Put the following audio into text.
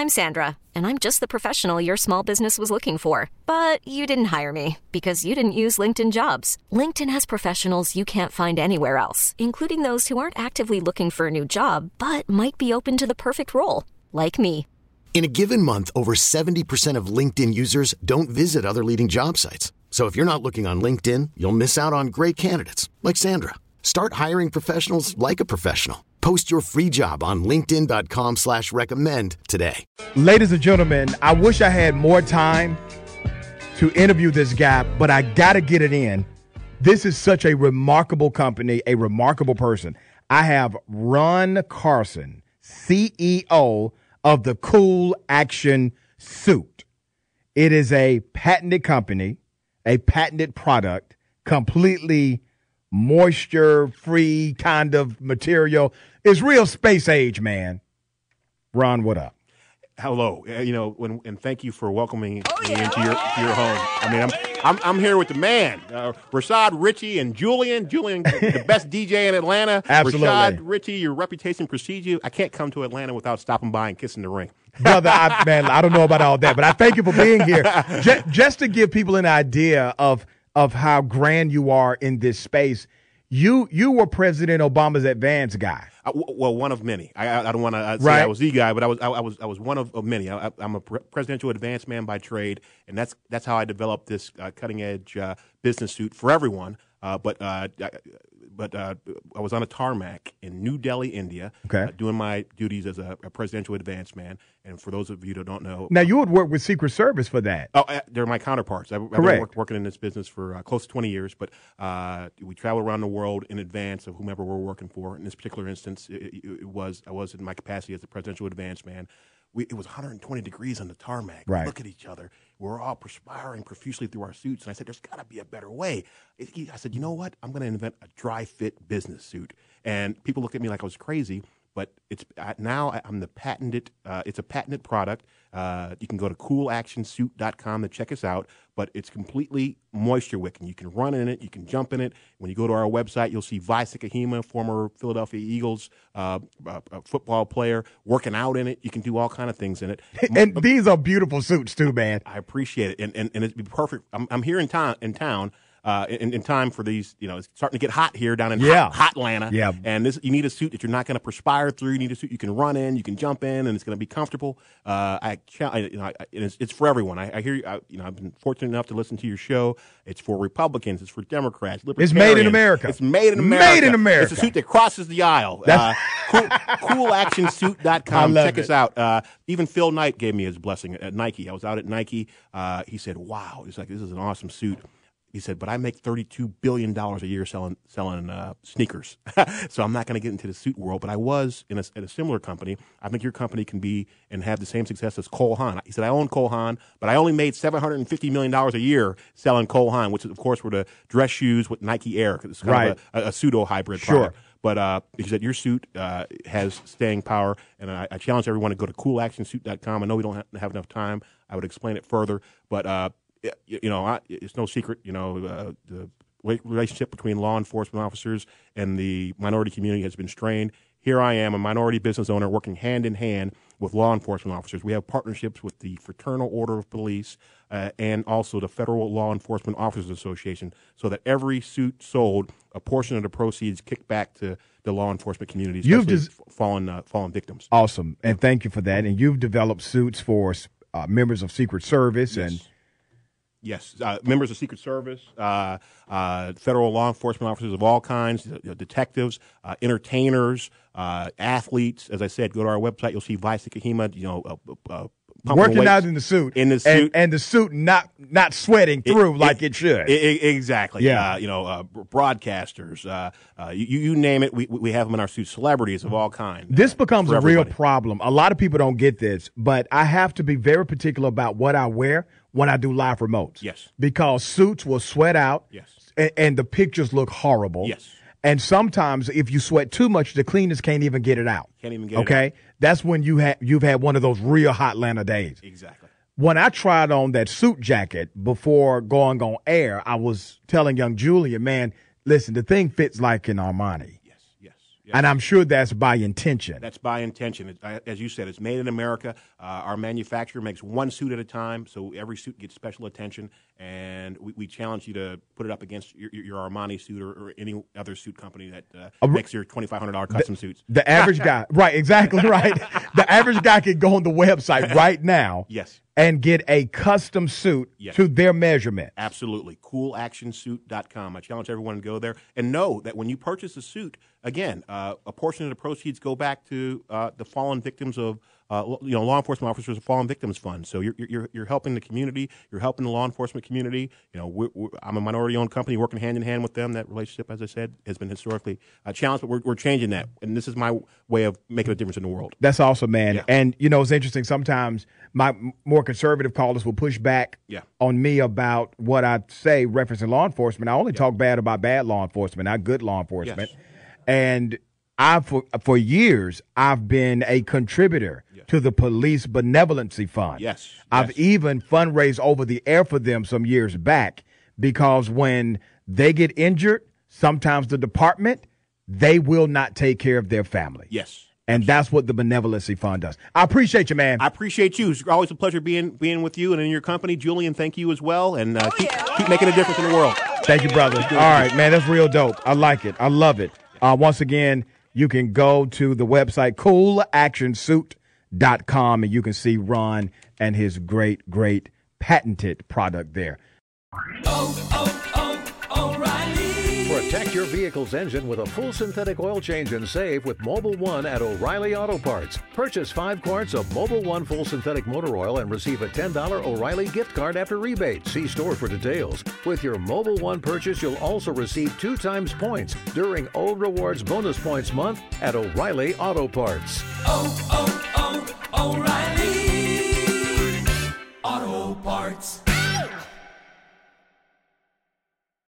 I'm Sandra, and I'm just the professional your small business was looking for. But you didn't hire me because you didn't use LinkedIn Jobs. LinkedIn has professionals you can't find anywhere else, including those who aren't actively looking for a new job, but might be open to the perfect role, like me. In a given month, over 70% of LinkedIn users don't visit other leading job sites. So if you're not looking on LinkedIn, you'll miss out on great candidates like Sandra. Start hiring professionals like a professional. Post your free job on linkedin.com/recommend today. Ladies and gentlemen, I wish I had more time to interview this guy, but I got to get it in. This is such a remarkable company, a remarkable person. I have Ron Carson, CEO of the Cool Action Suit. It is a patented company, a patented product, completely moisture-free kind of material. It's real space age, man. Ron, what up? Hello, and thank you for welcoming me into your home. I mean, I'm here with the man, Rashad Richey and Julian. Julian, the best DJ in Atlanta. Absolutely. Rashad Richey, your reputation precedes you. I can't come to Atlanta without stopping by and kissing the ring. Brother, I don't know about all that, but I thank you for being here. Just to give people an idea of how grand you are in this space. You were President Obama's advance guy. Well, one of many. I don't want to say right. I was the guy, but I was one of many. I'm a presidential advance man by trade, and that's how I developed this cutting edge business suit for everyone. But I was on a tarmac in New Delhi, India, doing my duties as a presidential advance man. And for those of you that don't know, now you would work with Secret Service for that. Oh, they're my counterparts. I've been working in this business for close to 20 years, but we travel around the world in advance of whomever we're working for. In this particular instance, I was in my capacity as a presidential advance man. It was 120 degrees on the tarmac. Right. Look at each other. We're all perspiring profusely through our suits. And I said, there's got to be a better way. I said, you know what? I'm going to invent a dry fit business suit. And people look at me like I was crazy. But now I'm the patented. It's a patented product. You can go to coolactionsuit.com to check us out. But it's completely moisture wicking. You can run in it. You can jump in it. When you go to our website, you'll see Vi Sikahema, former Philadelphia Eagles football player, working out in it. You can do all kind of things in it. And these are beautiful suits too, man. I appreciate it, and it'd be perfect. I'm here in town. In time for these, it's starting to get hot here down in hot Atlanta. Yeah. And you need a suit that you're not going to perspire through. You need a suit you can run in, you can jump in, and it's going to be comfortable. It's for everyone. I hear you. I've been fortunate enough to listen to your show. It's for Republicans. It's for Democrats. It's made in America. It's made in America. Made in America. It's a suit that crosses the aisle. Coolactionsuit.com. Check us out. Even Phil Knight gave me his blessing at Nike. I was out at Nike. He said, "Wow." He's like, "This is an awesome suit." He said, but I make $32 billion a year selling sneakers. So I'm not going to get into the suit world, but I was at a similar company. I think your company can be and have the same success as Cole Haan. He said, I own Cole Haan, but I only made $750 million a year selling Cole Haan, which, of course, were the dress shoes with Nike Air. It's kind of a pseudo-hybrid product. But he said, your suit has staying power, and I challenge everyone to go to coolactionsuit.com. I know we don't have enough time. I would explain it further, but it's no secret, the relationship between law enforcement officers and the minority community has been strained. Here I am, a minority business owner working hand in hand with law enforcement officers. We have partnerships with the Fraternal Order of Police and also the Federal Law Enforcement Officers Association so that every suit sold, a portion of the proceeds kick back to the law enforcement community, especially fallen victims. Awesome, and thank you for that. And you've developed suits for members of Secret Service and – Yes, members of Secret Service, federal law enforcement officers of all kinds, detectives, entertainers, athletes. As I said, go to our website. You'll see Vi Sikahema, working out in the suit, and the suit not sweating through like it should. Exactly. Yeah. Broadcasters. You name it, we have them in our suits. Celebrities of all kinds. This becomes a real problem. A lot of people don't get this, but I have to be very particular about what I wear when I do live remotes. Yes. Because suits will sweat out. Yes. And the pictures look horrible. Yes. And sometimes if you sweat too much, the cleaners can't even get it out. Can't even get it out. Okay? That's when you've had one of those real hot Atlanta days. Exactly. When I tried on that suit jacket before going on air, I was telling young Julian, man, listen, the thing fits like an Armani. Yes. And I'm sure that's by intention. That's by intention. As you said, it's made in America. Our manufacturer makes one suit at a time, so every suit gets special attention. And we challenge you to put it up against your Armani suit or any other suit company that makes your $2,500 custom suits. The average guy, right, exactly right. The average guy can go on the website right now yes. and get a custom suit to their measurement. Absolutely. CoolActionSuit.com. I challenge everyone to go there and know that when you purchase a suit, again, a portion of the proceeds go back to the fallen victims of law enforcement officers of Fallen Victims Fund. So you're helping the community. You're helping the law enforcement community. I'm a minority-owned company working hand in hand with them. That relationship, as I said, has been historically challenged, but we're changing that. And this is my way of making a difference in the world. That's awesome, man. Yeah. And, it's interesting. Sometimes my more conservative callers will push back on me about what I say referencing law enforcement. I only talk bad about bad law enforcement, not good law enforcement. Yes. And for years, I've been a contributor to the Police Benevolency Fund. Yes. I've even fundraised over the air for them some years back because when they get injured, sometimes the department, they will not take care of their family. Yes. And that's what the Benevolency Fund does. I appreciate you, man. I appreciate you. It's always a pleasure being with you and in your company. Julian, thank you as well. And keep making a difference in the world. Thank you, brother. All right, man, that's real dope. I like it. I love it. Once again, you can go to the website CoolActionSuit.com and you can see Ron and his great patented product there. O'Reilly. Protect your vehicle's engine with a full synthetic oil change and save with Mobil 1 at O'Reilly Auto Parts. Purchase 5 quarts of Mobil 1 full synthetic motor oil and receive a $10 O'Reilly gift card after rebate. See store for details. With your Mobil 1 purchase, you'll also receive 2 times points during O Rewards Bonus Points Month at O'Reilly Auto Parts. O'Reilly Auto Parts.